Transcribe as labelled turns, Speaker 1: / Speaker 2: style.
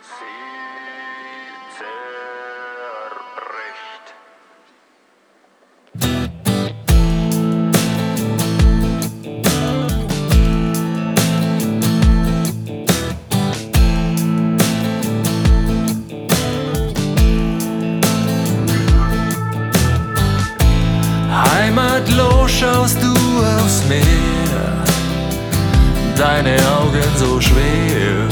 Speaker 1: sie zerbricht.
Speaker 2: Heimatlos schaust du aufs Meer, deine Augen so schwer.